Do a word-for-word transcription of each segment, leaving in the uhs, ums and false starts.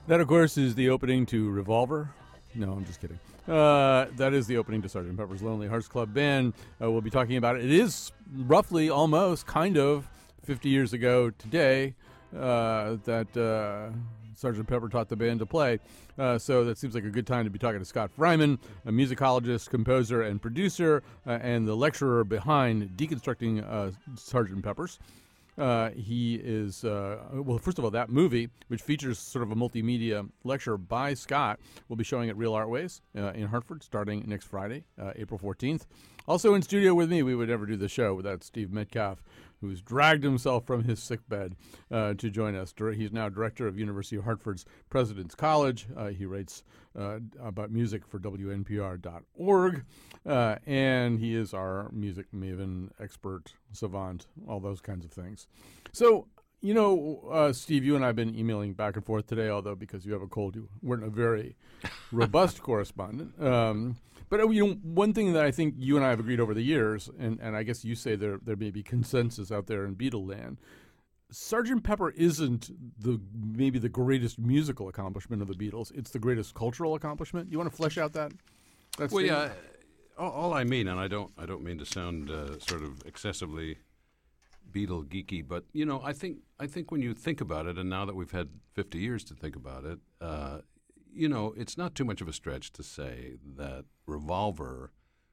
That, of course, is the opening to Revolver. No, I'm just kidding. Uh, that is the opening to Sergeant Pepper's Lonely Hearts Club Band. Uh, we'll be talking about it. It is roughly, almost, kind of, fifty years ago today uh, that uh, Sergeant Pepper taught the band to play. Uh, so that seems like a good time to be talking to Scott Fryman, a musicologist, composer, and producer, uh, and the lecturer behind deconstructing uh, Sergeant Pepper's. Uh, he is, uh, well, first of all, that movie, which features sort of a multimedia lecture by Scott, will be showing at Real Artways uh, in Hartford starting next Friday, uh, April fourteenth. Also in studio with me, we would never do the show without Steve Metcalf, who's dragged himself from his sickbed uh, to join us. He's now director of University of Hartford's President's College. Uh, he writes uh, about music for W N P R dot org, uh, and he is our music maven, expert, savant, all those kinds of things. So, you know, uh, Steve, you and I have been emailing back and forth today, although because you have a cold, you weren't a very robust correspondent. Um, but, uh, you know, one thing that I think you and I have agreed over the years, and, and I guess you say there there may be consensus out there in Beatle land, Sergeant Pepper isn't the maybe the greatest musical accomplishment of the Beatles. It's the greatest cultural accomplishment. You want to flesh out that? that well, statement? yeah. All, all I mean, and I don't, I don't mean to sound uh, sort of excessively Beatle geeky, but you know, I think, I think when you think about it, and now that we've had fifty years to think about it, uh, you know, it's not too much of a stretch to say that Revolver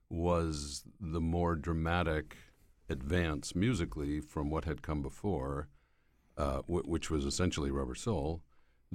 was the more dramatic advance musically from what had come before, uh, w- which was essentially Rubber Soul,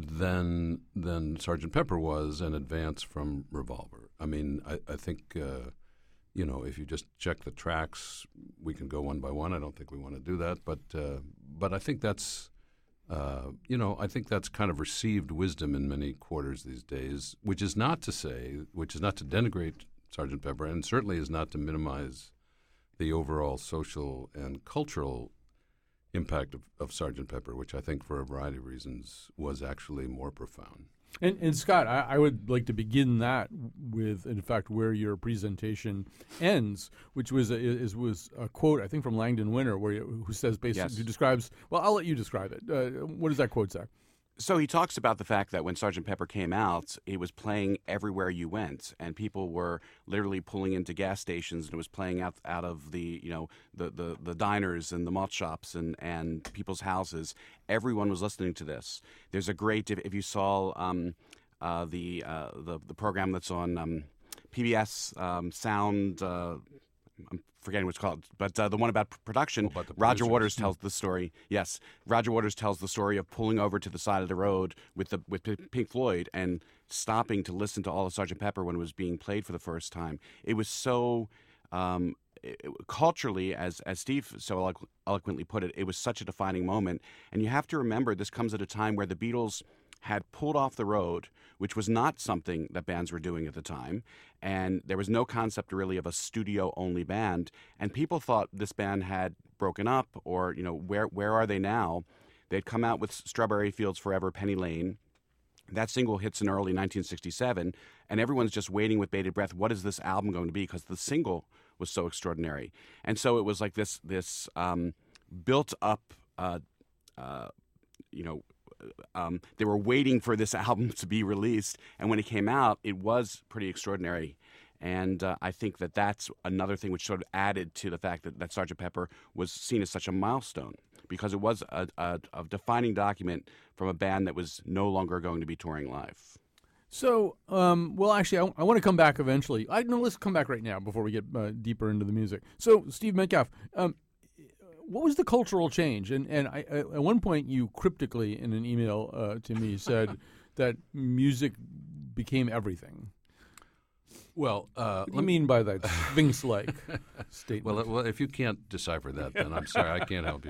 than than Sergeant Pepper was an advance from Revolver. I mean, I, I think, uh, you know, if you just check the tracks, we can go one by one. I don't think we want to do that, but uh, but I think that's, uh, you know, I think that's kind of received wisdom in many quarters these days, which is not to say, which is not to denigrate Sergeant Pepper, and certainly is not to minimize the overall social and cultural impact of, of Sergeant Pepper, which I think for a variety of reasons was actually more profound. And, and Scott, I, I would like to begin that with, in fact, where your presentation ends, which was a, is was a quote I think from Langdon Winter, where you, who says basically Yes. who describes. Well, I'll let you describe it. Uh, what does that quote say? So he talks about the fact that when Sergeant Pepper came out, it was playing everywhere you went, and people were literally pulling into gas stations, and it was playing out out of the you know the the, the diners and the malt shops and, and people's houses. Everyone was listening to this. There's a great if, if you saw um, uh, the, uh, the the program that's on um, P B S um, Sound. Uh, I'm forgetting what it's called, but uh, the one about p- production, Oh, about the Roger producers. Waters tells the story. Yes, Roger Waters tells the story of pulling over to the side of the road with the with P- Pink Floyd and stopping to listen to all of Sergeant Pepper when it was being played for the first time. It was so um, it, it- culturally, as as Steve so eloqu- eloquently put it, it was such a defining moment. And you have to remember, this comes at a time where the Beatles had pulled off the road, which was not something that bands were doing at the time. And there was no concept really of a studio-only band. And people thought this band had broken up or, you know, where where are they now? They'd come out with Strawberry Fields Forever, Penny Lane. That single hits in early nineteen sixty-seven, and everyone's just waiting with bated breath. What is this album going to be? Because the single was so extraordinary. And so it was like this, this um, built-up, uh, uh, you know, Um, they were waiting for this album to be released, and when it came out, it was pretty extraordinary. And uh, I think that that's another thing which sort of added to the fact that, that Sergeant Pepper was seen as such a milestone, because it was a, a, a defining document from a band that was no longer going to be touring live. So, um, well, actually, I, I want to come back eventually. I no, let's come back right now before we get uh, deeper into the music. So, Steve Metcalf, um, what was the cultural change? And and I, I, at one point, you cryptically in an email uh, to me said that music became everything. Well, uh, What do you mean by that Sphinx-like statement? Well, well, if you can't decipher that, then I'm sorry, I can't help you.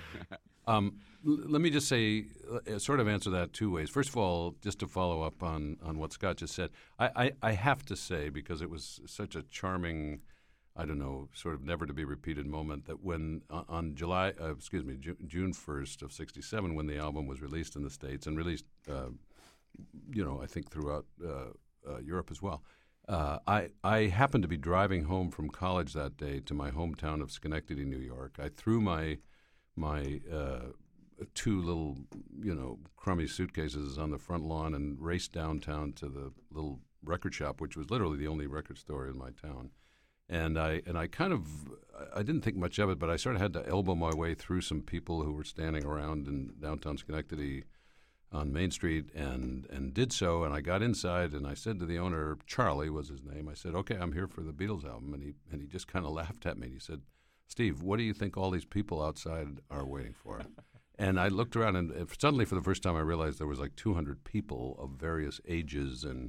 Um, l- let me just say, uh, sort of answer that two ways. First of all, just to follow up on, on what Scott just said, I, I, I have to say, because it was such a charming, I don't know, sort of never to be repeated moment, that when uh, on July, uh, excuse me, Ju- June first of sixty-seven, when the album was released in the States and released, uh, you know, I think throughout uh, uh, Europe as well. Uh, I I happened to be driving home from college that day to my hometown of Schenectady, New York. I threw my my uh, two little, you know, crummy suitcases on the front lawn and raced downtown to the little record shop, which was literally the only record store in my town. And I and I kind of, I didn't think much of it, but I sort of had to elbow my way through some people who were standing around in downtown Schenectady on Main Street, and, and did so. And I got inside, and I said to the owner, Charlie was his name, I said, okay, I'm here for the Beatles album. And he, and he just kind of laughed at me. He said, Steve, what do you think all these people outside are waiting for? And I looked around, and suddenly for the first time I realized there was like two hundred people of various ages and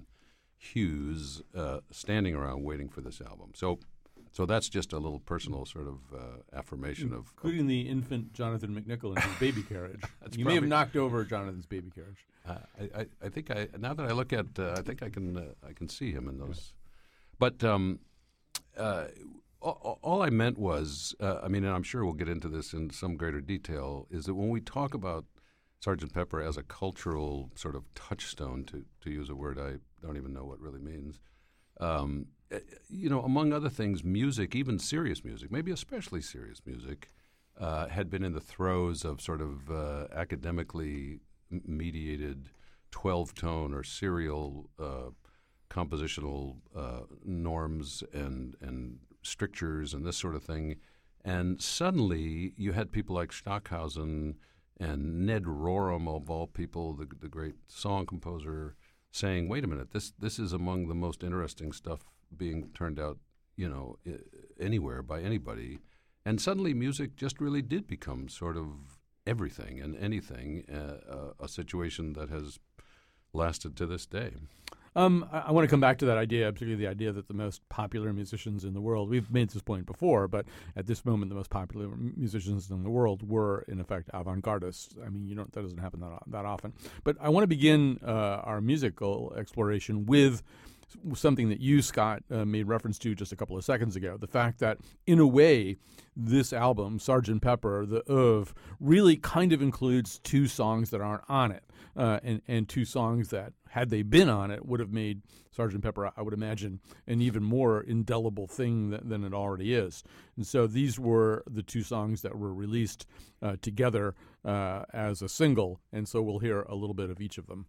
hues uh, standing around waiting for this album. So so that's just a little personal sort of uh, affirmation of... Including of, the infant Jonathan McNichol in his baby carriage. You probably, may have knocked over Jonathan's baby carriage. Uh, I, I, I think I, now that I look at, uh, I think I can uh, I can see him in those. But um, uh, all, all I meant was, uh, I mean, and I'm sure we'll get into this in some greater detail, is that when we talk about Sergeant Pepper as a cultural sort of touchstone, to, to use a word I don't even know what really means, um, you know, among other things, music, even serious music, maybe especially serious music, uh, had been in the throes of sort of uh, academically mediated twelve-tone or serial uh, compositional uh, norms and, and strictures and this sort of thing. And suddenly you had people like Stockhausen and Ned Rorem, of all people, the, the great song composer, saying, wait a minute, this this is among the most interesting stuff being turned out, you know, I- anywhere by anybody. And suddenly music just really did become sort of everything and anything, uh, a, a situation that has lasted to this day. Um, I, I want to come back to that idea, particularly the idea that the most popular musicians in the world, we've made this point before, but at this moment the most popular m- musicians in the world were, in effect, avant-gardists. I mean, you don't, that doesn't happen that, that often. But I want to begin uh, our musical exploration with something that you, Scott, uh, made reference to just a couple of seconds ago, the fact that, in a way, this album, Sergeant Pepper, the Oeuvre, really kind of includes two songs that aren't on it, uh, and, and two songs that, had they been on it, would have made Sergeant Pepper, I would imagine, an even more indelible thing than, than it already is. And so these were the two songs that were released uh, together uh, as a single, and so we'll hear a little bit of each of them.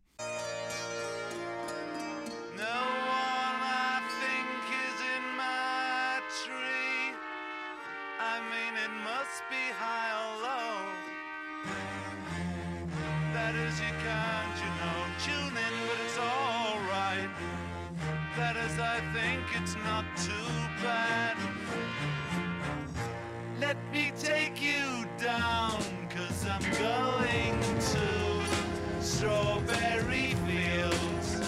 It's not too bad. Let me take you down, 'cause I'm going to strawberry fields.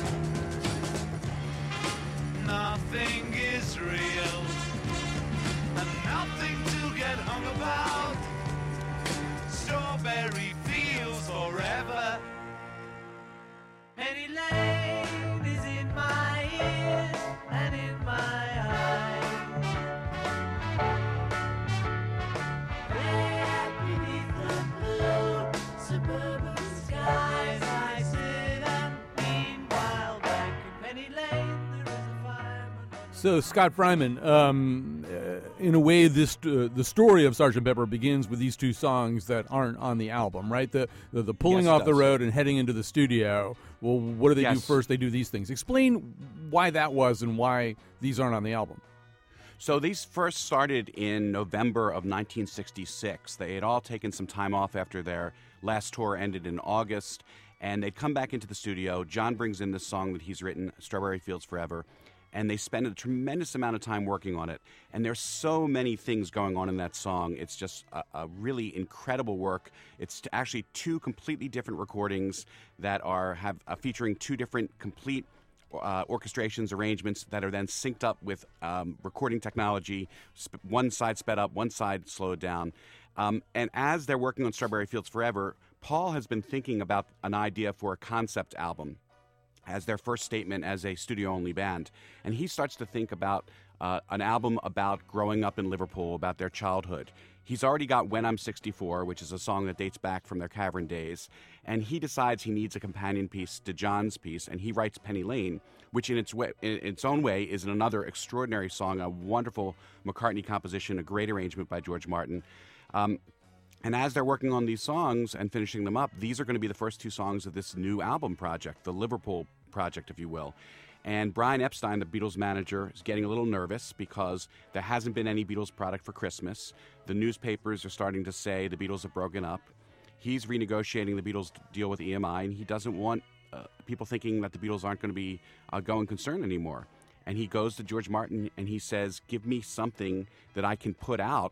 Nothing is real, and nothing to get hung about. Strawberry fields forever. Penny Lane is in my ears and in my eyes. There beneath the blue suburban skies, I sit and meanwhile back in Penny Lane there is a fireman. So, Scott Fryman, um, uh, in a way, this uh, the story of Sergeant Pepper begins with these two songs that aren't on the album, right? The the, the pulling Yes, it off the does. road and heading into the studio. Well, what do they do Yes. first? They do these things. Explain why that was and why these aren't on the album. So these first started in November of nineteen sixty-six. They had all taken some time off after their last tour ended in August, and they'd come back into the studio. John brings in this song that he's written, Strawberry Fields Forever, and they spend a tremendous amount of time working on it. And there's so many things going on in that song. It's just a, a really incredible work. It's t- actually two completely different recordings that are have uh, featuring two different complete uh, orchestrations, arrangements that are then synced up with um, recording technology. Sp- one side sped up, one side slowed down. Um, and as they're working on Strawberry Fields Forever, Paul has been thinking about an idea for a concept album as their first statement as a studio-only band. And he starts to think about uh, an album about growing up in Liverpool, about their childhood. He's already got When I'm sixty-four, which is a song that dates back from their Cavern days. And he decides he needs a companion piece to John's piece, and he writes Penny Lane, which in its way, in its own way is another extraordinary song, a wonderful McCartney composition, a great arrangement by George Martin. Um, And as they're working on these songs and finishing them up, these are going to be the first two songs of this new album project, the Liverpool project, if you will. And Brian Epstein, the Beatles manager, is getting a little nervous because there hasn't been any Beatles product for Christmas. The newspapers are starting to say the Beatles have broken up. He's renegotiating the Beatles deal with E M I, and he doesn't want uh, people thinking that the Beatles aren't going to be a going concern anymore. And he goes to George Martin and he says, give me something that I can put out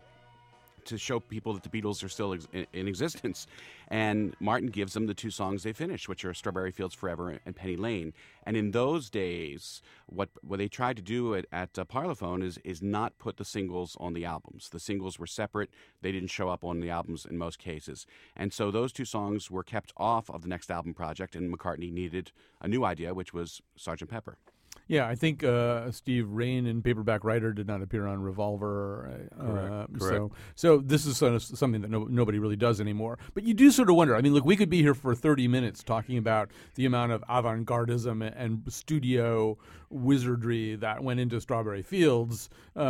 to show people that the Beatles are still ex- in existence. And Martin gives them the two songs they finished, which are Strawberry Fields Forever and Penny Lane. And in those days, what what they tried to do at, at uh, Parlophone is is not put the singles on the albums. The singles were separate. They didn't show up on the albums in most cases. And so those two songs were kept off of the next album project, and McCartney needed a new idea, which was Sergeant Pepper. Yeah, I think uh, Steve Rain in Paperback Writer did not appear on Revolver. Uh, Correct, So, correct. so this is sort of something that no, nobody really does anymore. But you do sort of wonder. I mean, look, we could be here for thirty minutes talking about the amount of avant-gardism and studio wizardry that went into Strawberry Fields,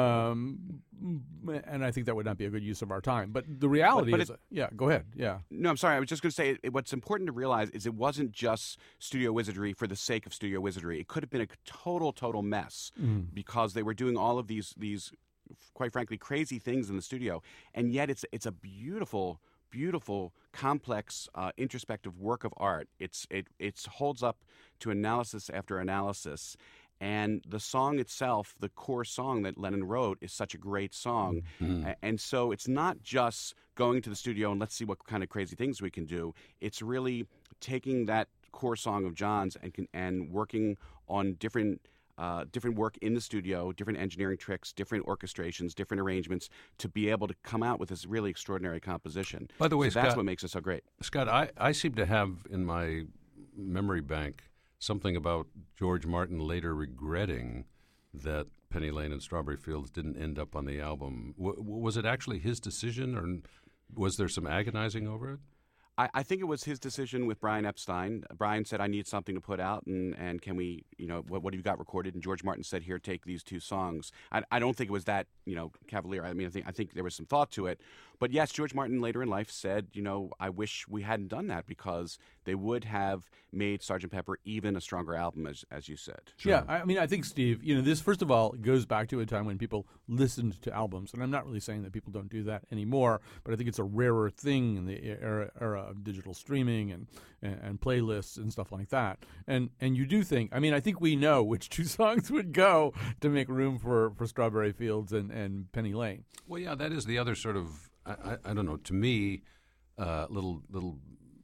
um, and I think that would not be a good use of our time. But the reality But- but is, it- yeah, go ahead. Yeah. No, I'm sorry. I was just going to say it, what's important to realize is it wasn't just studio wizardry for the sake of studio wizardry. It could have been a total, total mess because they were doing all of these, these, quite frankly, crazy things in the studio. And yet, it's it's a beautiful, beautiful, complex, uh, introspective work of art. It's it it holds up to analysis after analysis. And the song itself, the core song that Lennon wrote, is such a great song. A- And so it's not just going to the studio and let's see what kind of crazy things we can do. It's really taking that core song of John's and can, and working on different uh, different work in the studio, different engineering tricks, different orchestrations, different arrangements to be able to come out with this really extraordinary composition. By the way, so that's Scott- what makes it so great. Scott, I, I seem to have in my memory bank something about George Martin later regretting that Penny Lane and Strawberry Fields didn't end up on the album. W- was it actually his decision, or was there some agonizing over it? I, I think it was his decision with Brian Epstein. Brian said, I need something to put out, and, and can we, you know, what, what have you got recorded? And George Martin said, here, take these two songs. I, I don't think it was that, you know, cavalier. I mean, I think, I think there was some thought to it. But yes, George Martin later in life said, you know, I wish we hadn't done that because they would have made Sergeant Pepper even a stronger album, as, as you said. Yeah, I I mean, I think, Steve, you know, this, first of all, goes back to a time when people listened to albums. And I'm not really saying that people don't do that anymore, but I think it's a rarer thing in the era, era of digital streaming and, and, and playlists and stuff like that. And and you do think, I mean, I think we know which two songs would go to make room for, for Strawberry Fields and, and Penny Lane. Well, yeah, that is the other sort of, I, I, I don't know, to me, uh, little little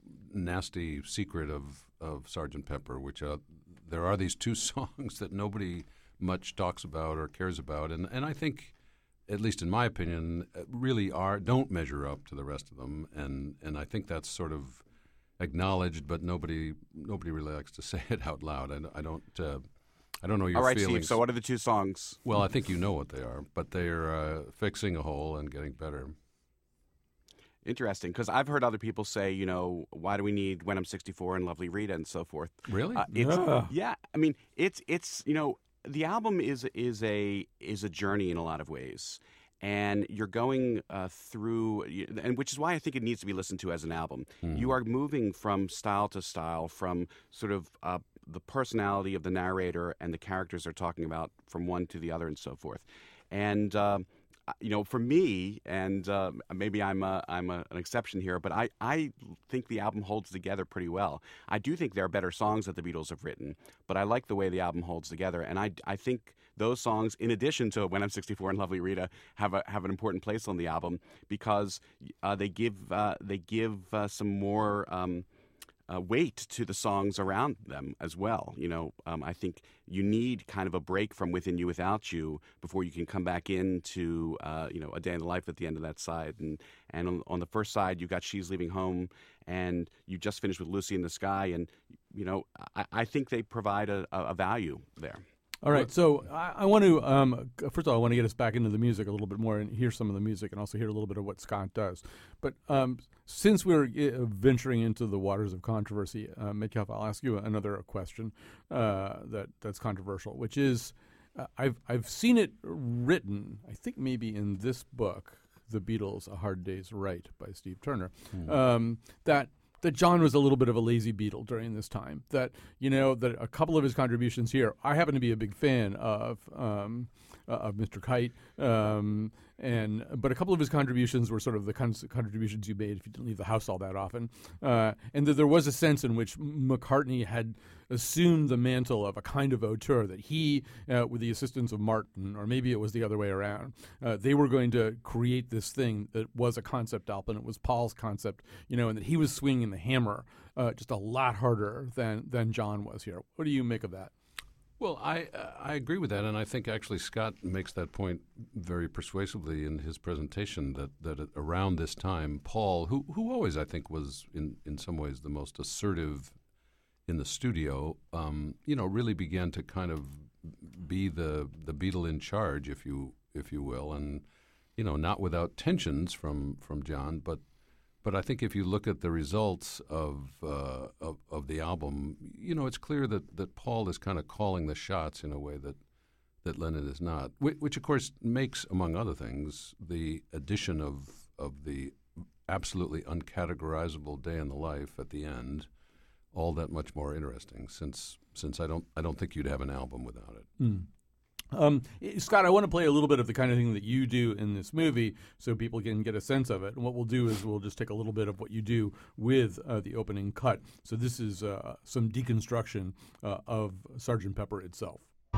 nasty secret of, of Sergeant Pepper, which uh, there are these two songs that nobody much talks about or cares about. And, and I think, at least in my opinion, uh, really are don't measure up to the rest of them. And, and I think that's sort of acknowledged, but nobody nobody really likes to say it out loud. I, I don't... Uh, I don't know your All right, feelings. Steve, so what are the two songs? Well, I think you know what they are, but they're uh, fixing a hole and getting better. Interesting, because I've heard other people say, you know, why do we need When I'm sixty-four and Lovely Rita and so forth? Really? Uh, it's, Yeah. yeah, I mean, it's it's you know, the album is is a is a journey in a lot of ways, and you're going uh, through, and which is why I think it needs to be listened to as an album. You are moving from style to style, from sort of uh, the personality of the narrator and the characters they're talking about from one to the other and so forth, and. Um, you know, for me, and uh, maybe I'm a, I'm a, an exception here, but I, I think the album holds together pretty well. I do think there are better songs that the Beatles have written, but I like the way the album holds together, and I, I think those songs, in addition to When I'm sixty-four and Lovely Rita, have a have an important place on the album because uh, they give uh, they give uh, some more. Um, Uh, weight to the songs around them as well. You know, um, I think you need kind of a break from Within You Without You before you can come back into, uh, you know, A Day in the Life at the end of that side. And and on, on the first side, you got She's Leaving Home, and you just finished with Lucy in the Sky. And, you know, I, I think they provide a, a value there. All right, so I, I want to, um, first of all, I want to get us back into the music a little bit more and hear some of the music and also hear a little bit of what Scott does. But um, since we're uh, venturing into the waters of controversy, uh, Metcalf, I'll ask you another question uh, that that's controversial, which is uh, I've I've seen it written, I think maybe in this book, the Beatles, A Hard Day's Right by Steve Turner, um, that that John was a little bit of a lazy Beatle during this time. That, you know, that a couple of his contributions here, I happen to be a big fan of um, uh, of Mister Kite, um, and but a couple of his contributions were sort of the kinds of contributions you made if you didn't leave the house all that often, uh, and that there was a sense in which McCartney had assumed the mantle of a kind of auteur, that he, uh, with the assistance of Martin, or maybe it was the other way around, uh, they were going to create this thing that was a concept album. It was Paul's concept, you know, and that he was swinging the hammer uh, just a lot harder than than John was here. What do you make of that? Well, I uh, I agree with that, and I think actually Scott makes that point very persuasively in his presentation, that, that around this time, Paul, who who always I think was in, in some ways the most assertive in the studio, um, you know, really began to kind of be the the Beatle in charge, if you if you will, and you know, not without tensions from from John, but. But I think if you look at the results of, uh, of of the album, you know, it's clear that, that Paul is kind of calling the shots in a way that that Lennon is not, which, which of course makes, among other things, the addition of of the absolutely uncategorizable day in the life at the end all that much more interesting. Since since I don't I don't think you'd have an album without it. Mm. Um, Scott, I want to play a little bit of the kind of thing that you do in this movie so people can get a sense of it. And what we'll do is we'll just take a little bit of what you do with uh, the opening cut. So this is uh, some deconstruction uh, of Sergeant Pepper itself.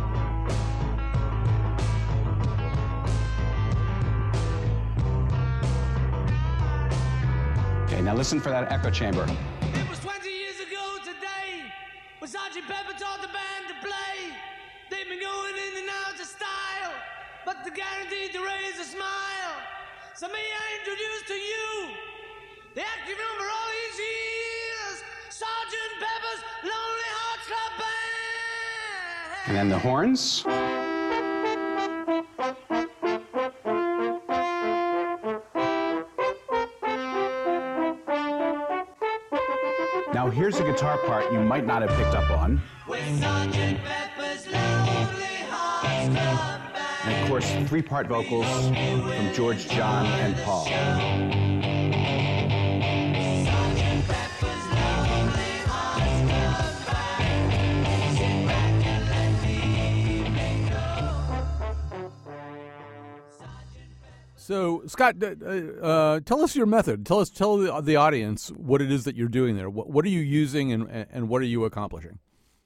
Okay, now listen for that echo chamber. It was twenty years ago today when Sergeant Pepper taught the band to play. They've been going in and out of style, but they're guaranteed to raise a smile. So may I introduce to you the active number all these years, Sergeant Pepper's Lonely Hearts Club Band. And then the horns. Now here's the guitar part you might not have picked up on. With Sergeant Pepper's Lonely Hearts Club Band. And of course, three-part vocals from George, John, and Paul. Sergeant Pepper's Lonely Hearts Club Band. Sit back and let the evening go. So, Scott, uh, uh, tell us your method. Tell us, tell the, the audience what it is that you're doing there. What, what are you using, and, and what are you accomplishing?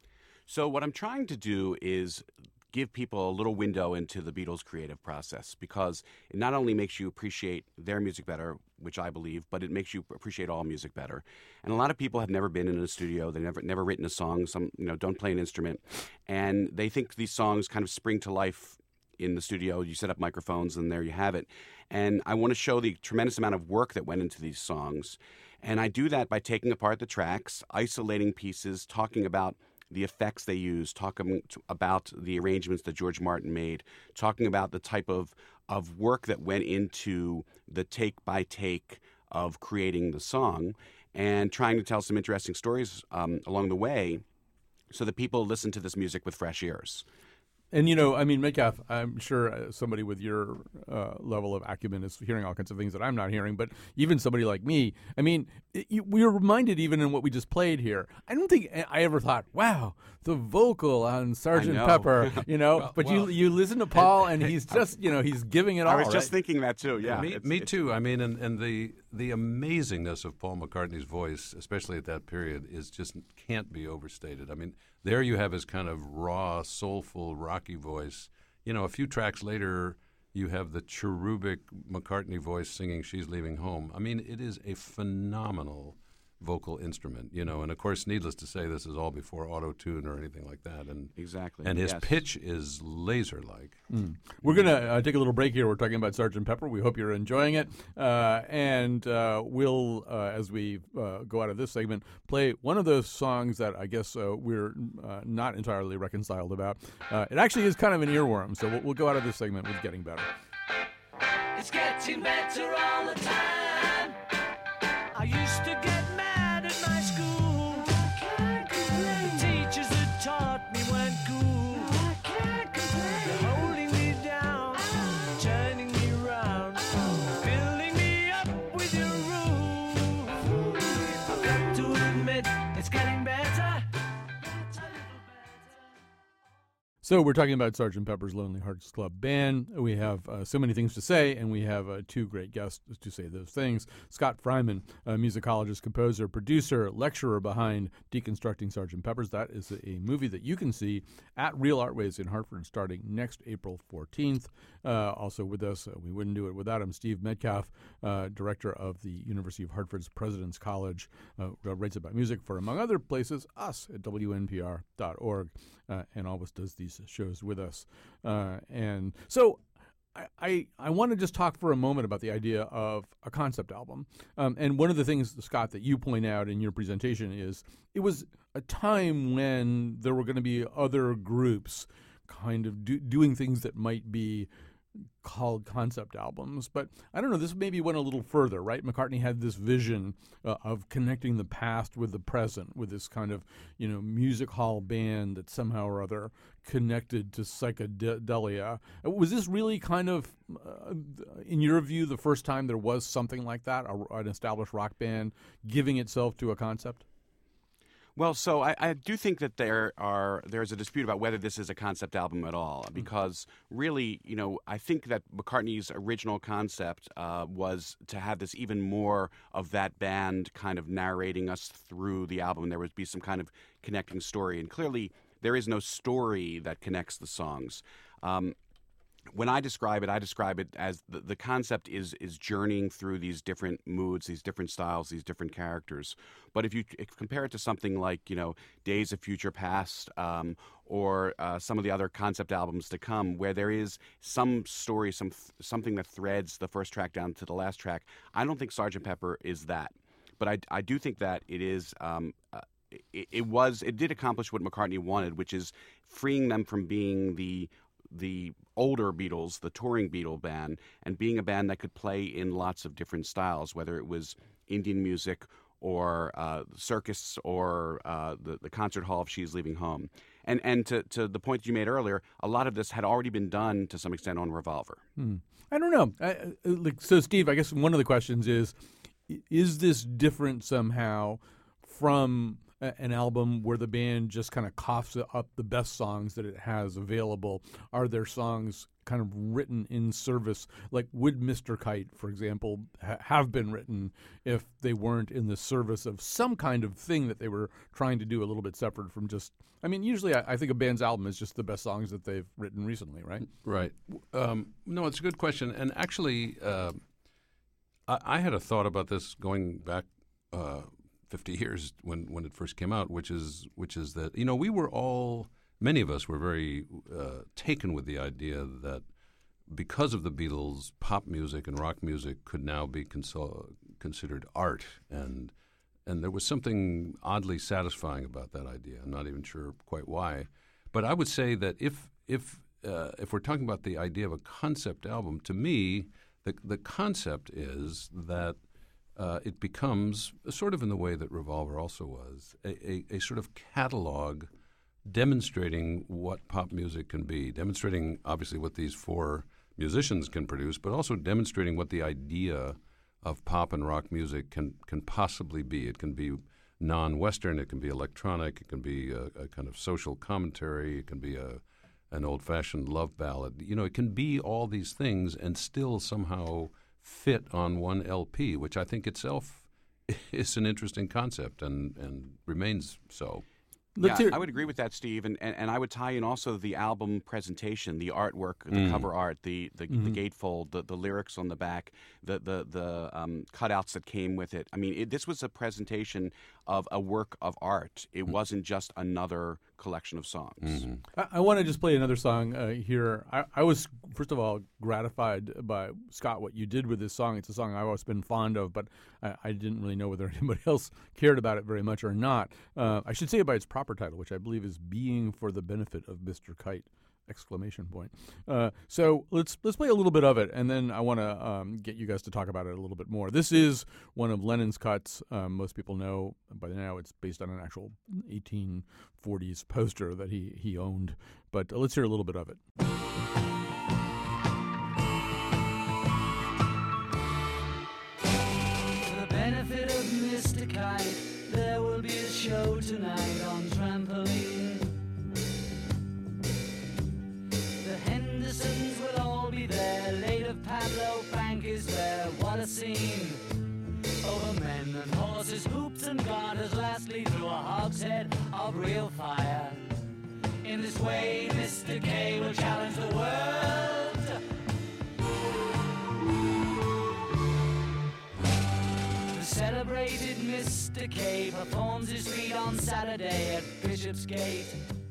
So what I'm trying to do is give people a little window into the Beatles' creative process, because it not only makes you appreciate their music better, which I believe, but it makes you appreciate all music better. And a lot of people have never been in a studio, they've never never written a song, some you know don't play an instrument, and they think these songs kind of spring to life in the studio. You set up microphones and there you have it. And I want to show the tremendous amount of work that went into these songs. And I do that by taking apart the tracks, isolating pieces, talking about the effects they used, talking about the arrangements that George Martin made, talking about the type of, of work that went into the take by take of creating the song, and trying to tell some interesting stories um, along the way so that people listen to this music with fresh ears. And, you know, I mean, Metcalf, I'm sure uh, somebody with your uh, level of acumen is hearing all kinds of things that I'm not hearing, but even somebody like me, I mean, it, you, we were reminded even in what we just played here. I don't think I ever thought, wow, the vocal on Sergeant know. Pepper, you know, Well, but well, you you listen to Paul and he's just, you know, he's giving it all. I was just right? thinking that too, yeah. me, It's- me it's- too. I mean, and, and the the amazingness of Paul McCartney's voice, especially at that period, is just can't be overstated. I mean, there you have his kind of raw, soulful, rocky voice. You know, a few tracks later, you have the cherubic McCartney voice singing "She's Leaving Home." I mean, it is a phenomenal vocal instrument, you know, and of course, needless to say, this is all before auto-tune or anything like that, and Exactly. and his yes. pitch is laser-like. Mm. We're going to uh, take a little break here. We're talking about Sergeant Pepper. We hope you're enjoying it. Uh, and uh, we'll, uh, as we uh, go out of this segment, play one of those songs that I guess uh, we're uh, not entirely reconciled about. Uh, it actually is kind of an earworm, so we'll, we'll go out of this segment with Getting Better. It's getting better all the time. I used to get mad at my school. The teachers that taught me weren't cool. They're holding me down, turning me round, building So we're talking about Sergeant Pepper's Lonely Hearts Club Band. We have uh, so many things to say, and we have uh, two great guests to say those things. Scott Freiman, a musicologist, composer, producer, lecturer behind Deconstructing Sergeant Pepper's. That is a movie that you can see at Real Artways in Hartford starting next April fourteenth. Uh, also with us, uh, we wouldn't do it without him, Steve Metcalf, uh, director of the University of Hartford's President's College, uh, writes about music for, among other places, us at W N P R dot org. Uh, and always does these shows with us. Uh, and so I, I, I want to just talk for a moment about the idea of a concept album. Um, and one of the things, Scott, that you point out in your presentation is it was a time when there were going to be other groups kind of do, doing things that might be called concept albums. But I don't know, this maybe went a little further, right? McCartney had this vision uh, of connecting the past with the present, with this kind of, you know, music hall band that somehow or other connected to psychedelia. Was this really kind of, uh, in your view, the first time there was something like that, a, an established rock band giving itself to a concept? Well, so I, I do think that there are there's a dispute about whether this is a concept album at all, because really, you know, I think that McCartney's original concept uh, was to have this even more of that band kind of narrating us through the album. There would be some kind of connecting story, and clearly there is no story that connects the songs. Um, When I describe it, I describe it as the, the concept is is journeying through these different moods, these different styles, these different characters. But if you if compare it to something like, you know, Days of Future Past um, or uh, some of the other concept albums to come, where there is some story, some something that threads the first track down to the last track, I don't think Sergeant Pepper is that. But I, I do think that it is. Um, uh, it, it was. It did accomplish what McCartney wanted, which is freeing them from being the the older Beatles, the touring Beatle band, and being a band that could play in lots of different styles, whether it was Indian music or uh, circus or uh, the, the concert hall of She's Leaving Home. And and to, to the point you made earlier, a lot of this had already been done to some extent on Revolver. Hmm. I don't know. I, like, so, Steve, I guess one of the questions is, is this different somehow from an album where the band just kind of coughs up the best songs that it has available? Are there songs kind of written in service? Like, would Mister Kite, for example, ha- have been written if they weren't in the service of some kind of thing that they were trying to do a little bit separate from just, I mean, usually I, I think a band's album is just the best songs that they've written recently, right? Right. Um, no, it's a good question. And actually, uh, I, I had a thought about this going back uh, fifty years when, when it first came out, which is which is that, you know, we were all, many of us were very uh, taken with the idea that because of the Beatles, pop music and rock music could now be consol- considered art, and and there was something oddly satisfying about that idea. I'm not even sure quite why, but I would say that if if uh, if we're talking about the idea of a concept album, to me, the the concept is that Uh, it becomes, sort of in the way that Revolver also was, a, a, a sort of catalog demonstrating what pop music can be, demonstrating obviously what these four musicians can produce, but also demonstrating what the idea of pop and rock music can, can possibly be. It can be non-Western, it can be electronic, it can be a, a kind of social commentary, it can be a an old-fashioned love ballad. You know, it can be all these things and still somehow fit on one L P, which I think itself is an interesting concept and, and remains so. Let's yeah, hear- I would agree with that, Steve, and, and and I would tie in also the album presentation, the artwork, the mm. cover art, the the, mm-hmm. the gatefold, the, the lyrics on the back, the the the um, cutouts that came with it. I mean, it, this was a presentation of a work of art. It mm. wasn't just another collection of songs. Mm-hmm. I, I want to just play another song uh, here. I, I was, first of all, gratified by, Scott, what you did with this song. It's a song I've always been fond of, but I, I didn't really know whether anybody else cared about it very much or not. Uh, I should say it by its proper title, which I believe is Being for the Benefit of Mister Kite! Exclamation point. Uh, so let's let's play a little bit of it, and then I want to um, get you guys to talk about it a little bit more. This is one of Lennon's cuts. Um, most people know by now it's based on an actual eighteen forties poster that he, he owned. But uh, let's hear a little bit of it. For the benefit of Mister Kite, there will be a show tonight on Trampoline. what a scene. Over men and horses, hoops and garters, lastly through a hogshead of real fire. In this way, Mister K will challenge the world. The celebrated Mister K performs his feat on Saturday at Bishopsgate.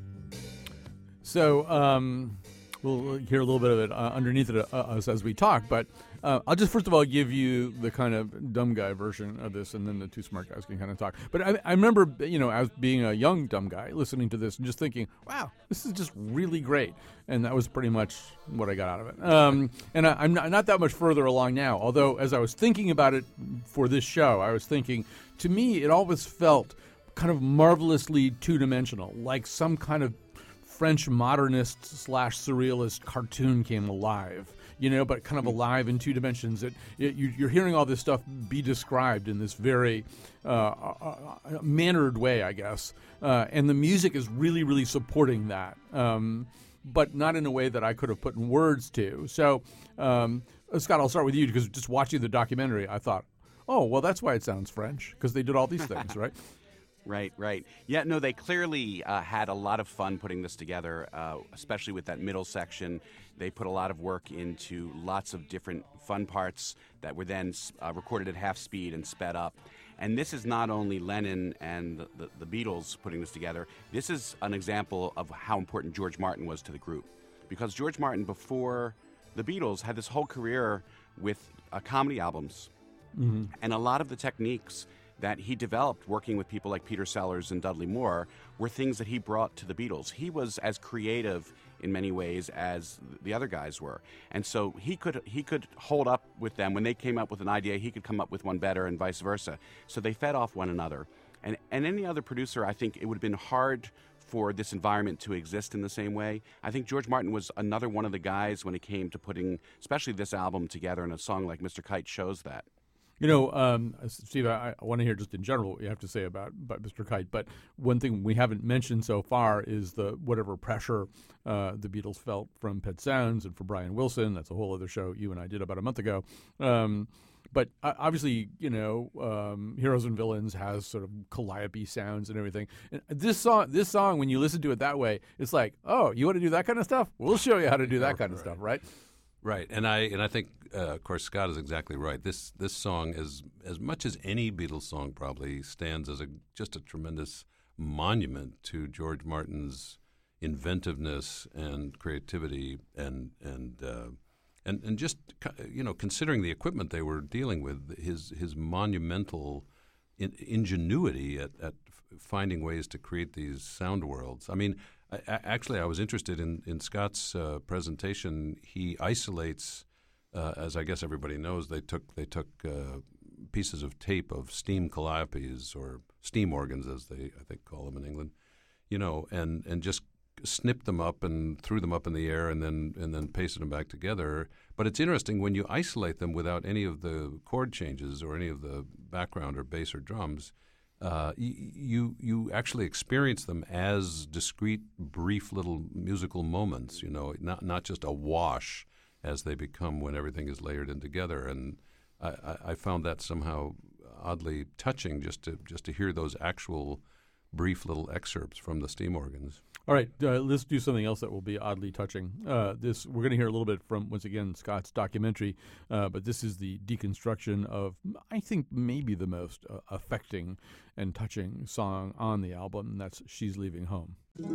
So um, we'll hear a little bit of it uh, underneath it uh, us as we talk, but uh, I'll just first of all give you the kind of dumb guy version of this, and then the two smart guys can kind of talk. But I, I remember, you know, as being a young dumb guy listening to this and just thinking, wow, this is just really great. And that was pretty much what I got out of it. Um, and I, I'm not, not that much further along now, although as I was thinking about it for this show, I was thinking, to me, it always felt kind of marvelously two-dimensional, like some kind of French modernist slash surrealist cartoon came alive, you know, but kind of alive in two dimensions. It, it, you, you're hearing all this stuff be described in this very uh, uh, mannered way, I guess. Uh, and the music is really, really supporting that, um, but not in a way that I could have put in words to. So, um, Scott, I'll start with you, because just watching the documentary, I thought, oh, well, that's why it sounds French, because they did all these things, right? Right, right. Yeah, no, they clearly uh, had a lot of fun putting this together, uh, especially with that middle section. They put a lot of work into lots of different fun parts that were then uh, recorded at half speed and sped up. And this is not only Lennon and the, the, the Beatles putting this together. This is an example of how important George Martin was to the group. Because George Martin, before the Beatles, had this whole career with uh, comedy albums. Mm-hmm. And a lot of the techniques that he developed working with people like Peter Sellers and Dudley Moore were things that he brought to the Beatles. He was as creative in many ways as the other guys were. And so he could he could hold up with them. When they came up with an idea, he could come up with one better, and vice versa. So they fed off one another. And, and any other producer, I think it would have been hard for this environment to exist in the same way. I think George Martin was another one of the guys when it came to putting, especially this album together, and a song like Mister Kite shows that. You know, um, Steve, I, I want to hear just in general what you have to say about, about Mister Kite. But one thing we haven't mentioned so far is the whatever pressure uh, the Beatles felt from Pet Sounds and for Brian Wilson. That's a whole other show you and I did about a month ago. Um, but uh, obviously, you know, um, Heroes and Villains has sort of calliope sounds and everything. And this song, this song, when you listen to it that way, it's like, oh, you want to do that kind of stuff? We'll show you how to do that kind of stuff, right? Right, and I and I think, uh, of course, Scott is exactly right. This this song, is as much as any Beatles song, probably stands as a just a tremendous monument to George Martin's inventiveness and creativity, and and uh, and and just you know, considering the equipment they were dealing with, his his monumental in, ingenuity at, at finding ways to create these sound worlds. I mean. I, actually, I was interested in, in Scott's uh, presentation. He isolates, uh, as I guess everybody knows, they took they took uh, pieces of tape of steam calliopes, or steam organs, as they I think call them in England, you know, and, and just snipped them up and threw them up in the air, and then and then pasted them back together. But it's interesting when you isolate them without any of the chord changes or any of the background or bass or drums. Uh, you you actually experience them as discrete, brief little musical moments. You know, not not just a wash as they become when everything is layered in together. And I, I found that somehow oddly touching, just to just to hear those actual brief little excerpts from the steam organs. All right, uh, let's do something else that will be oddly touching. Uh, this we're going to hear a little bit from, once again, Scott's documentary, uh, but this is the deconstruction of, I think, maybe the most uh, affecting and touching song on the album, and that's She's Leaving Home.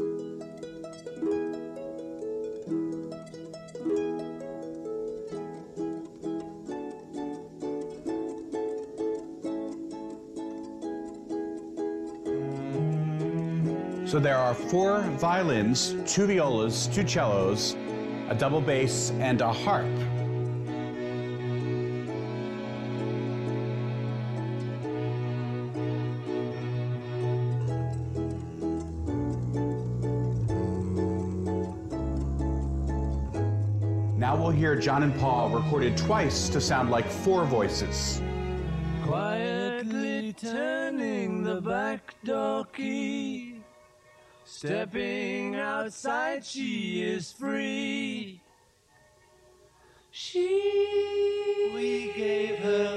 So there are four violins, two violas, two cellos, a double bass, and a harp. Now we'll hear John and Paul recorded twice to sound like four voices. Quietly turning the back door key. Stepping outside, she is free. She, we gave her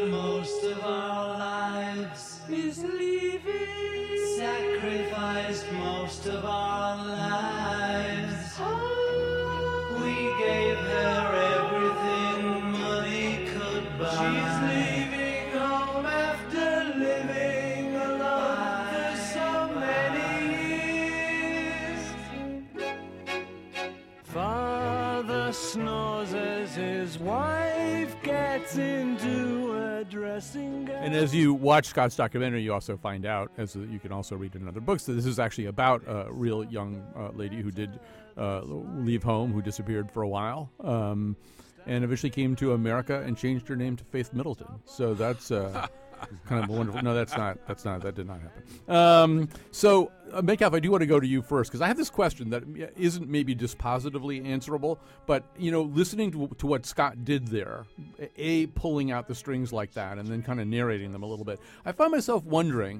just snores as his wife gets into a dressing gown. And as you watch Scott's documentary, you also find out, as you can also read in other books, that this is actually about a real young uh, lady who did uh, leave home, who disappeared for a while, um, and eventually came to America and changed her name to Faith Middleton. So that's uh, kind of a wonderful. No, that's not. That's not. That did not happen. Um, so, uh, Metcalf, I do want to go to you first because I have this question that isn't maybe dispositively answerable, but you know, listening to, to what Scott did there, a pulling out the strings like that and then kind of narrating them a little bit, I find myself wondering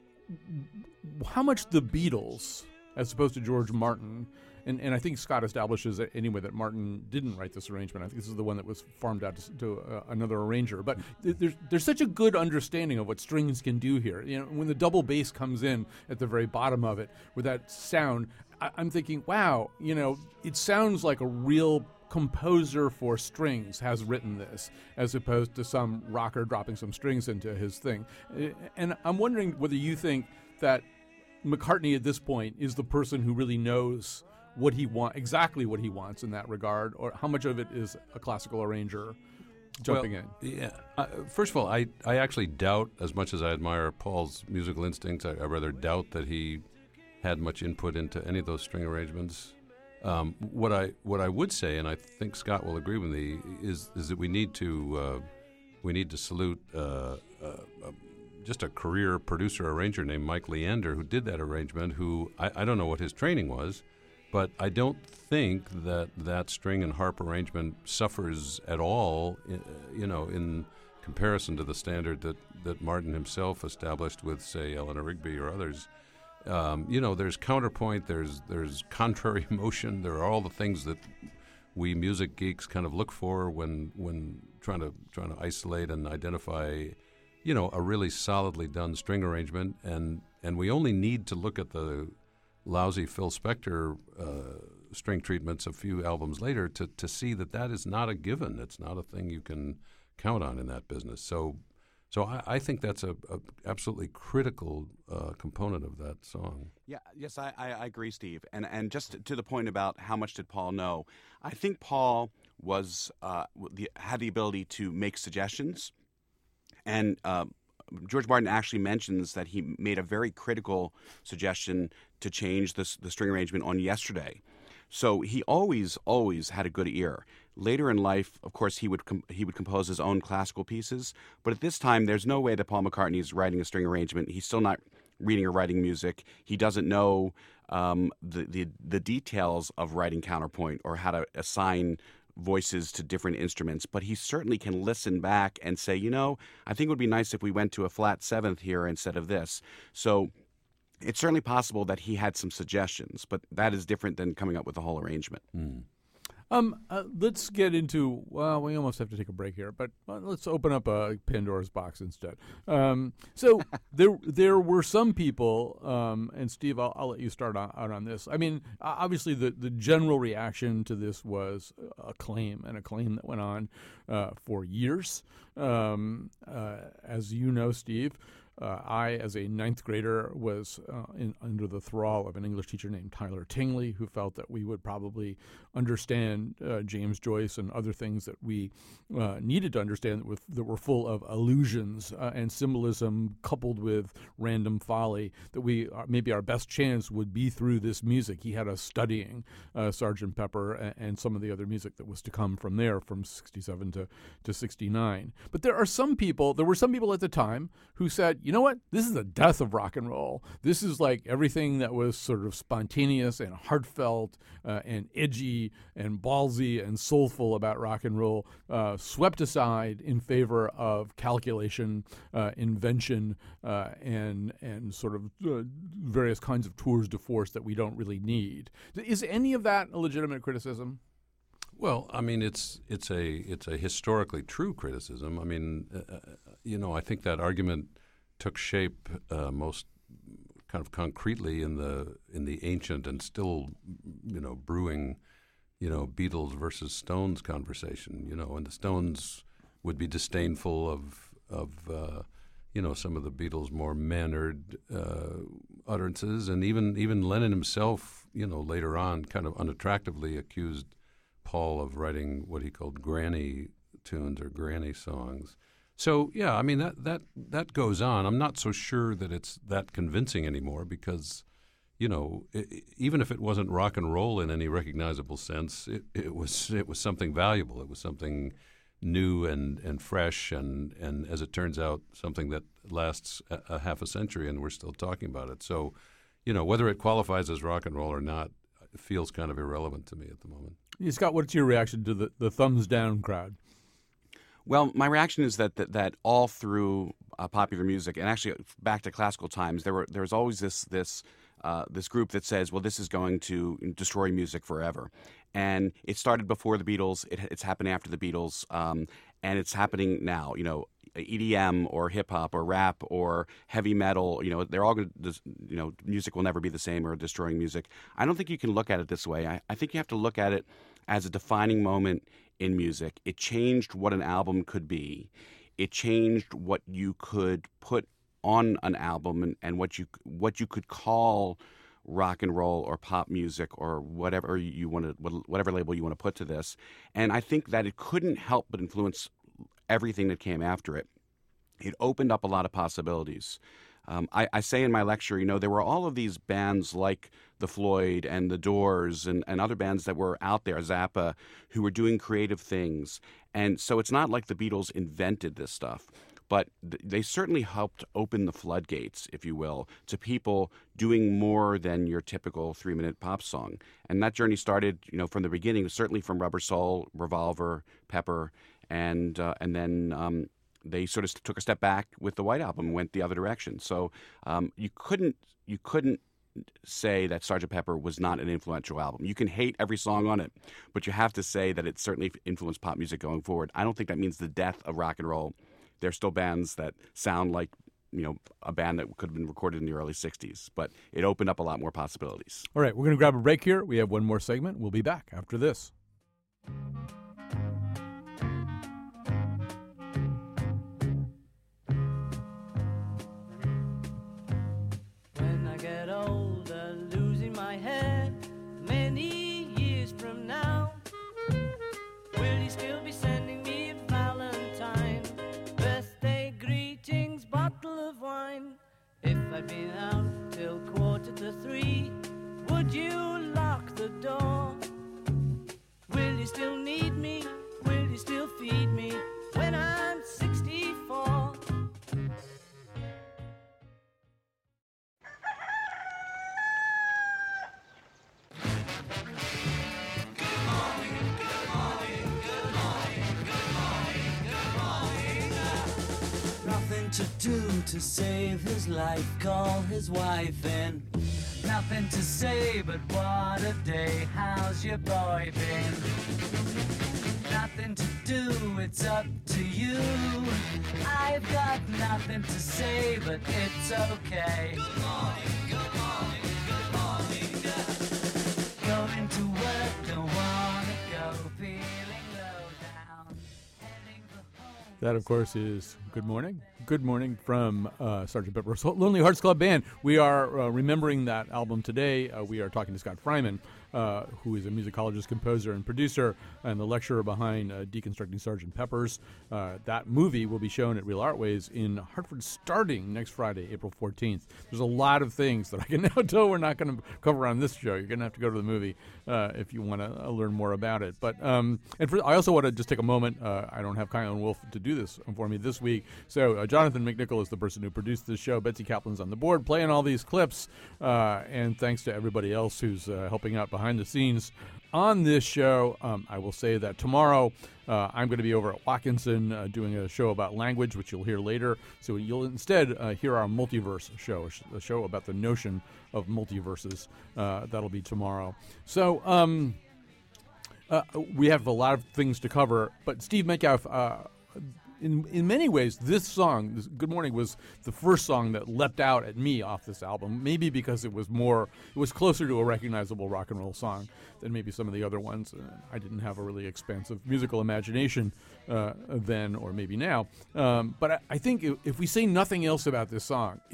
how much the Beatles, as opposed to George Martin. And and I think Scott establishes that anyway that Martin didn't write this arrangement. I think this is the one that was farmed out to, to uh, another arranger. But th- there's there's such a good understanding of what strings can do here. You know, when the double bass comes in at the very bottom of it with that sound, I- I'm thinking, wow, you know, it sounds like a real composer for strings has written this, as opposed to some rocker dropping some strings into his thing. And I'm wondering whether you think that McCartney at this point is the person who really knows what he want, exactly what he wants in that regard, or how much of it is a classical arranger jumping well, in? Yeah. Uh, first of all, I, I actually doubt, as much as I admire Paul's musical instincts, I, I rather doubt that he had much input into any of those string arrangements. Um, what I what I would say, and I think Scott will agree with me, is is that we need to uh, we need to salute uh, uh, uh, just a career producer arranger named Mike Leander, who did that arrangement. Who I, I don't know what his training was. But I don't think that that string and harp arrangement suffers at all, you know, in comparison to the standard that, that Martin himself established with, say, Eleanor Rigby or others. Um, you know, there's counterpoint, there's there's contrary motion, there are all the things that we music geeks kind of look for when when trying to trying to isolate and identify, you know, a really solidly done string arrangement, and and we only need to look at the lousy Phil Spector uh, string treatments a few albums later to, to see that that is not a given. It's not a thing you can count on in that business. So so I, I think that's a, a absolutely critical uh, component of that song. Yeah, yes, I, I, I agree, Steve. And and just to the point about how much did Paul know, I think Paul was uh, the, had the ability to make suggestions. And uh, George Martin actually mentions that he made a very critical suggestion to change this, the string arrangement on Yesterday. So he always, always had a good ear. Later in life, of course, he would com- he would compose his own classical pieces. But at this time, there's no way that Paul McCartney is writing a string arrangement. He's still not reading or writing music. He doesn't know um, the, the the details of writing counterpoint or how to assign voices to different instruments, but he certainly can listen back and say, you know, I think it would be nice if we went to a flat seventh here instead of this. So it's certainly possible that he had some suggestions, but that is different than coming up with the whole arrangement. Mm. Um, uh, let's get into, well, we almost have to take a break here, but uh, let's open up a Pandora's box instead. Um, so there there were some people, um, and Steve, I'll, I'll let you start on, out on this. I mean, obviously the, the general reaction to this was acclaim, and acclaim that went on uh, for years. Um, uh, as you know, Steve, Uh, I, as a ninth grader, was uh, in, under the thrall of an English teacher named Tyler Tingley, who felt that we would probably understand uh, James Joyce and other things that we uh, needed to understand that, with, that were full of allusions uh, and symbolism coupled with random folly, that we uh, maybe our best chance would be through this music. He had us studying uh, Sergeant Pepper and, and some of the other music that was to come from there, from sixty-seven to, to sixty-nine. But there are some people, there were some people at the time who said, you know what? This is the death of rock and roll. This is like everything that was sort of spontaneous and heartfelt uh, and edgy and ballsy and soulful about rock and roll uh, swept aside in favor of calculation, uh, invention, uh, and and sort of uh, various kinds of tours de force that we don't really need. Is any of that a legitimate criticism? Well, I mean, it's it's a it's a historically true criticism. I mean, uh, you know, I think that argument took shape uh, most kind of concretely in the in the ancient and still, you know, brewing, you know, Beatles versus Stones conversation. You know, and the Stones would be disdainful of of uh, you know, some of the Beatles' more mannered uh, utterances, and even even Lennon himself, you know, later on, kind of unattractively accused Paul of writing what he called granny tunes or granny songs. So yeah, I mean that that that goes on. I'm not so sure that it's that convincing anymore because, you know, it, even if it wasn't rock and roll in any recognizable sense, it, it was it was something valuable. It was something new and, and fresh, and, and as it turns out, something that lasts a, a half a century, and we're still talking about it. So, you know, whether it qualifies as rock and roll or not, it feels kind of irrelevant to me at the moment. Yeah, Scott, what's your reaction to the, the thumbs down crowd? Well, my reaction is that that, that all through uh, popular music, and actually back to classical times, there were there was always this this uh, this group that says, well, this is going to destroy music forever. And it started before the Beatles. It, it's happening after the Beatles, um, and it's happening now. You know, E D M or hip hop or rap or heavy metal. You know, they're all going to. You know, music will never be the same or destroying music. I don't think you can look at it this way. I, I think you have to look at it as a defining moment in music. It changed what an album could be. It changed what you could put on an album and, and what you what you could call rock and roll or pop music or whatever you want to, whatever label you want to put to this. And I think that it couldn't help but influence everything that came after it. It opened up a lot of possibilities. Um, I, I say in my lecture, you know, there were all of these bands like the Floyd and the Doors and, and other bands that were out there, Zappa, who were doing creative things. And so it's not like the Beatles invented this stuff. But they certainly helped open the floodgates, if you will, to people doing more than your typical three-minute pop song. And that journey started, you know, from the beginning, certainly from Rubber Soul, Revolver, Pepper, and uh, and then um, they sort of took a step back with the White Album and went the other direction. So um, you couldn't you couldn't say that Sergeant Pepper was not an influential album. You can hate every song on it, but you have to say that it certainly influenced pop music going forward. I don't think that means the death of rock and roll. There's still bands that sound like, you know, a band that could have been recorded in the early sixties, but it opened up a lot more possibilities. All right, we're going to grab a break here. We have one more segment. We'll be back after this. When I get older, losing my hair, many years from now, will you still be sending me a Valentine? Birthday greetings, bottle of wine. If I'd been out till quarter to three, would you lock the door? Will you still need me? Will you still feed me when I'm sixty-four? To do to save his life, call his wife in. Nothing to say but what a day, how's your boy been? Nothing to do, it's up to you. I've got nothing to say but it's okay. Good morning, good morning, good morning. Going to work, don't wanna go, feeling low down. Heading for home. That, of course, is Good Morning. Good Morning from uh, Sergeant Pepper's Lonely Hearts Club Band. We are uh, remembering that album today. Uh, we are talking to Scott Freiman, uh, who is a musicologist, composer, and producer, and the lecturer behind uh, Deconstructing Sergeant Pepper's. Uh, that movie will be shown at Real Artways in Hartford starting next Friday, April fourteenth. There's a lot of things that I can now tell we're not going to cover on this show. You're going to have to go to the movie uh, if you want to uh, learn more about it. But um, and for, I also want to just take a moment. Uh, I don't have Kylan Wolf to do this for me this week, so uh, Jonathan McNichol is the person who produced this show. Betsy Kaplan's on the board playing all these clips, uh, and thanks to everybody else who's uh, helping out behind the scenes on this show. Um, I will say that tomorrow uh, I'm going to be over at Watkinson uh, doing a show about language, which you'll hear later. So you'll instead uh, hear our multiverse show, a show about the notion of multiverses. Uh, that'll be tomorrow. So um, uh, we have a lot of things to cover, but Steve Metcalf, uh, In in many ways, this song, this Good Morning, was the first song that leapt out at me off this album. Maybe because it was more, it was closer to a recognizable rock and roll song than maybe some of the other ones. Uh, I didn't have a really expansive musical imagination uh, then, or maybe now. Um, but I, I think if, if we say nothing else about this song, it's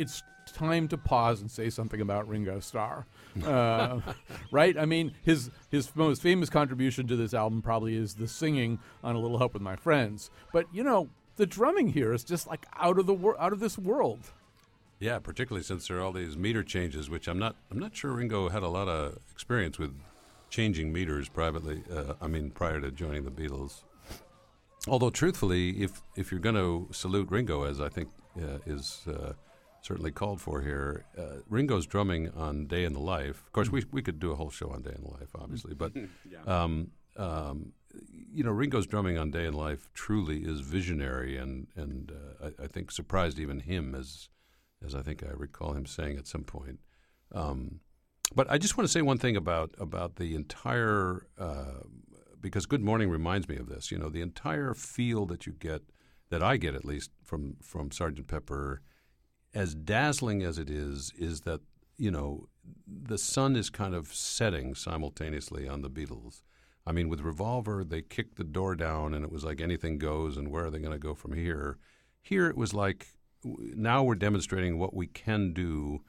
time to pause and say something about Ringo Starr. Uh, right? I mean, his his most famous contribution to this album probably is the singing on A Little Help with My Friends. But, you know, the drumming here is just like out of the wor- out of this world. Yeah, particularly since there are all these meter changes, which I'm not I'm not sure Ringo had a lot of experience with changing meters privately. Uh, I mean, prior to joining the Beatles. Although, truthfully, if if you're going to salute Ringo, as I think uh, is uh, certainly called for here, uh, Ringo's drumming on Day in the Life. Of course, we we could do a whole show on Day in the Life, obviously, but Yeah. um, um, you know, Ringo's drumming on Day in Life truly is visionary, and and uh, I, I think surprised even him, as as I think I recall him saying at some point. Um, but I just want to say one thing about about the entire. Uh, Because Good Morning reminds me of this. You know, the entire feel that you get, that I get at least from from Sergeant Pepper, as dazzling as it is, is that, you know, the sun is kind of setting simultaneously on the Beatles. I mean, with Revolver, they kicked the door down and it was like anything goes, and where are they going to go from here? Here it was like, now we're demonstrating what we can do.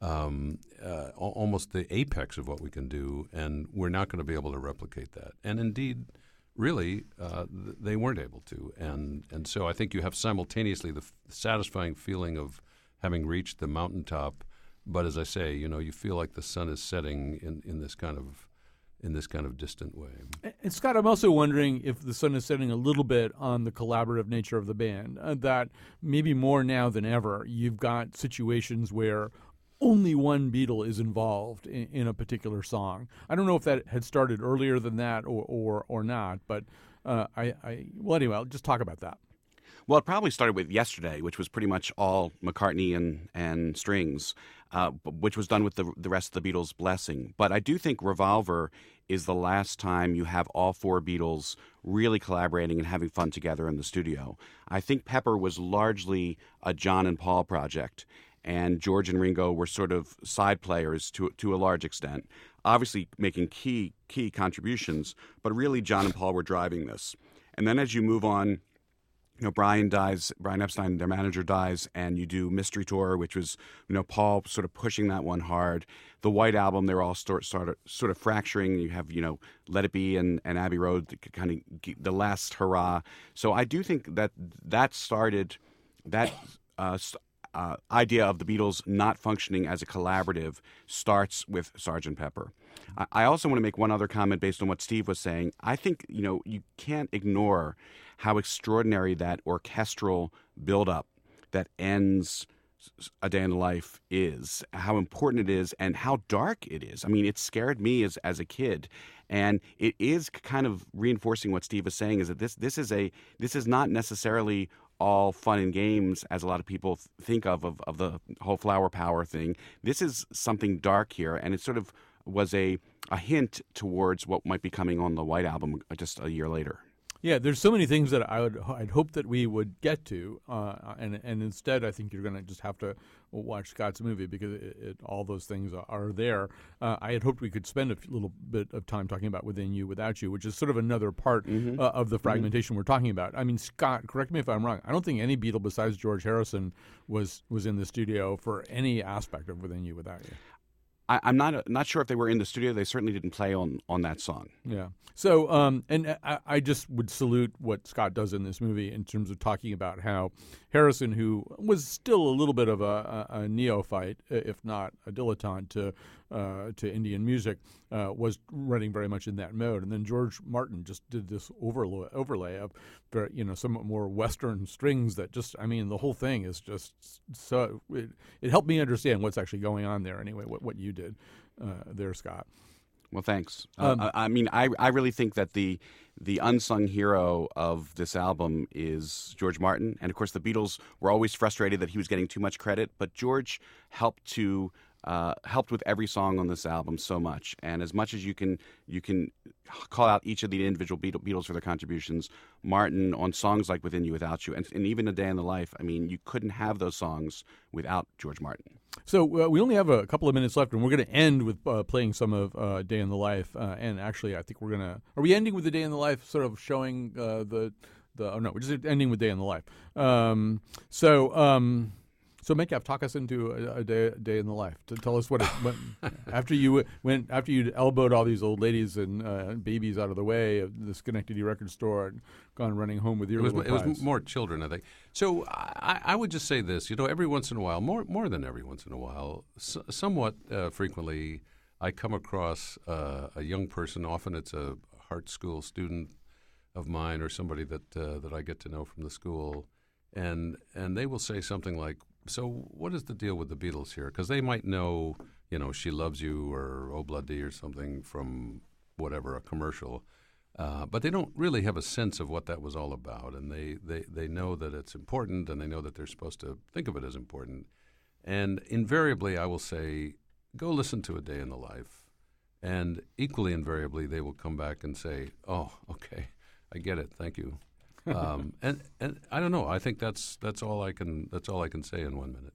Um, uh, al- almost the apex of what we can do, and we're not going to be able to replicate that. And indeed, really, uh, th- they weren't able to. And and so I think you have simultaneously the f- satisfying feeling of having reached the mountaintop, but as I say, you know, you feel like the sun is setting in, in this kind of in this kind of distant way. And Scott, I'm also wondering if the sun is setting a little bit on the collaborative nature of the band, uh, that maybe more now than ever, you've got situations where only one Beatle is involved in, in a particular song. I don't know if that had started earlier than that or or, or not, but uh, I, I well anyway, I'll just talk about that. Well, it probably started with Yesterday, which was pretty much all McCartney and, and strings, uh, b- which was done with the the rest of the Beatles' blessing. But I do think Revolver is the last time you have all four Beatles really collaborating and having fun together in the studio. I think Pepper was largely a John and Paul project, and George and Ringo were sort of side players to to a large extent, obviously making key key contributions, but really John and Paul were driving this. And then as you move on, you know, Brian dies, Brian Epstein, their manager, dies, and you do Mystery Tour, which was, you know, Paul sort of pushing that one hard. The White Album, they're all start, sort of sort of fracturing. You have, you know, Let It Be and, and Abbey Road, kind of the last hurrah. So I do think that that started that. Uh, Uh, idea of the Beatles not functioning as a collaborative starts with Sergeant Pepper. I, I also want to make one other comment based on what Steve was saying. I think, you know, you can't ignore how extraordinary that orchestral buildup that ends A Day in the Life is, how important it is, and how dark it is. I mean, it scared me as as a kid, and it is kind of reinforcing what Steve was saying. Is that this this is a this is not necessarily all fun and games as a lot of people th- think of, of of the whole flower power thing. This is something dark here, and it sort of was a a hint towards what might be coming on the White Album just a year later. Yeah, there's so many things that I would I'd hope that we would get to, uh, and and instead I think you're going to just have to watch Scott's movie because it, it, all those things are there. Uh, I had hoped we could spend a little bit of time talking about Within You, Without You, which is sort of another part Mm-hmm. uh, of the fragmentation mm-hmm. we're talking about. I mean, Scott, correct me if I'm wrong. I don't think any Beatle besides George Harrison was was in the studio for any aspect of Within You, Without You. I, I'm not not sure if they were in the studio. They certainly didn't play on, on that song. Yeah. So, um, and I, I just would salute what Scott does in this movie in terms of talking about how Harrison, who was still a little bit of a, a, a neophyte, if not a dilettante to uh, to Indian music, uh, was running very much in that mode. And then George Martin just did this overlay, overlay of, very, you know, somewhat more Western strings that just, I mean, the whole thing is just so, it, it helped me understand what's actually going on there anyway, what, what you did uh, there, Scott. Well, thanks. Um, uh, I, I mean, I I really think that the the unsung hero of this album is George Martin, and of course the Beatles were always frustrated that he was getting too much credit, but George helped to uh, helped with every song on this album so much. And as much as you can you can call out each of the individual Beatles for their contributions, Martin on songs like Within You, Without You, and, and even A Day in the Life, I mean, you couldn't have those songs without George Martin. So uh, we only have a couple of minutes left, and we're going to end with uh, playing some of uh, Day in the Life. Uh, and actually, I think we're going to – are we ending with the Day in the Life, sort of showing uh, the – the? Oh, no, we're just ending with Day in the Life. Um, so – um, So, Metcalf, talk us into a, a day, a day in the life. To tell us what it went after you went after you elbowed all these old ladies and uh, babies out of the way of the Schenectady record store and gone running home with your It was, little it prize. was more children, I think. So I, I would just say this: you know, every once in a while, more more than every once in a while, s- somewhat uh, frequently, I come across uh, a young person. Often it's a Hart School student of mine or somebody that uh, that I get to know from the school, and and they will say something like, "So what is the deal with the Beatles here?" Because they might know, you know, "She Loves You" or "Obladi" or something from whatever, a commercial, uh, but they don't really have a sense of what that was all about, and they, they, they know that it's important, and they know that they're supposed to think of it as important. And invariably, I will say, go listen to A Day in the Life, and equally invariably, they will come back and say, "Oh, okay, I get it, thank you." um, and and I don't know. I think that's that's all I can that's all I can say in one minute.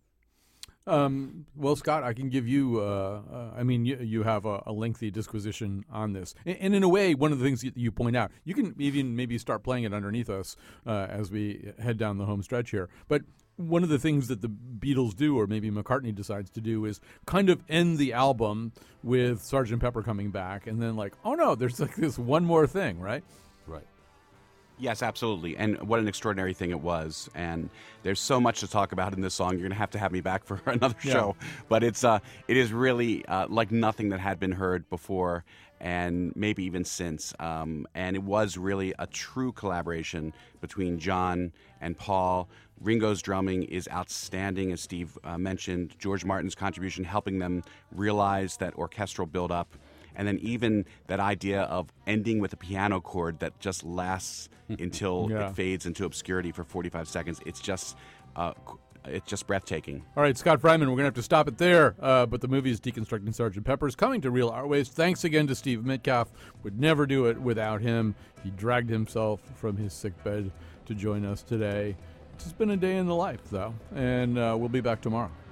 Um, well, Scott, I can give you, uh, uh, I mean, you, you have a, a lengthy disquisition on this. And, and in a way, one of the things that you point out, you can even maybe start playing it underneath us uh, as we head down the home stretch here. But one of the things that the Beatles do, or maybe McCartney decides to do, is kind of end the album with Sergeant Pepper coming back. And then like, oh, no, there's like this one more thing, right? Right. Yes, absolutely. And what an extraordinary thing it was. And there's so much to talk about in this song. You're going to have to have me back for another Yeah. show. But it's uh, it is really uh, like nothing that had been heard before and maybe even since. Um, and it was really a true collaboration between John and Paul. Ringo's drumming is outstanding, as Steve uh, mentioned. George Martin's contribution helping them realize that orchestral build-up. And then even that idea of ending with a piano chord that just lasts until Yeah. it fades into obscurity for forty-five seconds. It's just, uh, it's just breathtaking. All right, Scott Fryman, we're going to have to stop it there. Uh, but the movie is Deconstructing Sergeant Pepper's, coming to Real Artways. Thanks again to Steve Metcalf. Would never do it without him. He dragged himself from his sickbed to join us today. It's just been a day in the life, though, and uh, we'll be back tomorrow.